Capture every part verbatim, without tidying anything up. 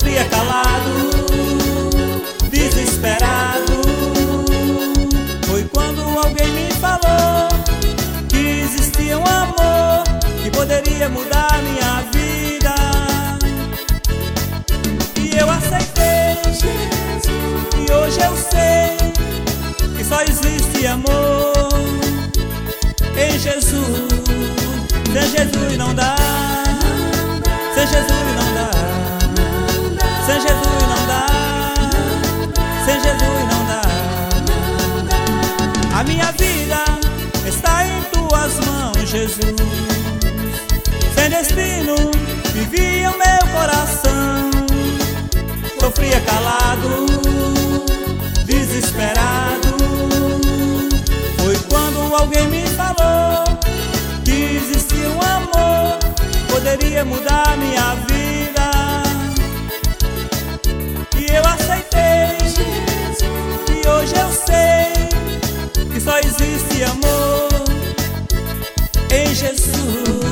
sofria calado, desesperado. Foi quando alguém me falou que existia um amor que poderia mudar minha vida. E eu aceitei, e hoje eu sei que só existe amor em Jesus. Sem Jesus não dá, sem Jesus não dá, sem Jesus não dá, sem Jesus não dá. A minha vida está em tuas mãos, Jesus. Sem destino vivia o meu coração, sofria calado, desesperado. Foi quando alguém me falou que existia um amor que poderia mudar minha vida. E eu aceitei, e hoje eu sei que só existe amor em Jesus.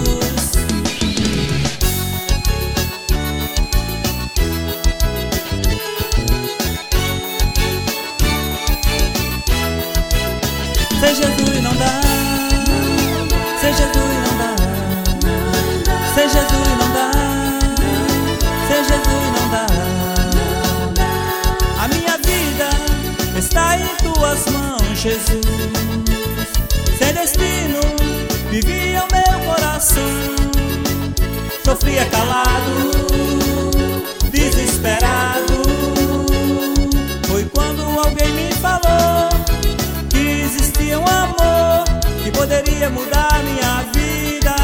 Sem Jesus não dá, sem Jesus não dá, sem Jesus não dá, sem Jesus não dá. A minha vida está em tuas mãos, Jesus. Sem destino vivia o meu coração, sofria calado, desesperado. Foi quando alguém me falou que existia um amor que poderia mudar minha vida.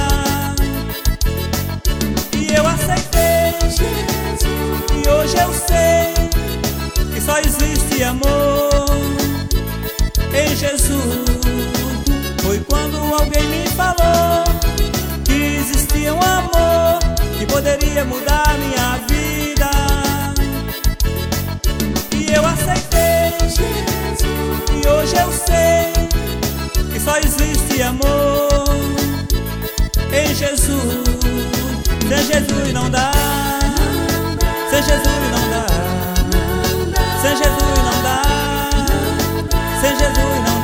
E eu aceitei, e hoje eu sei que só existe amor em Jesus. Foi quando alguém me falou que existia um amor que poderia mudar minha vida. E eu aceitei, e hoje eu sei que só existe amor em Jesus. Sem Jesus não dá, sem Jesus não dá, sem Jesus não dá, sem Jesus não dá.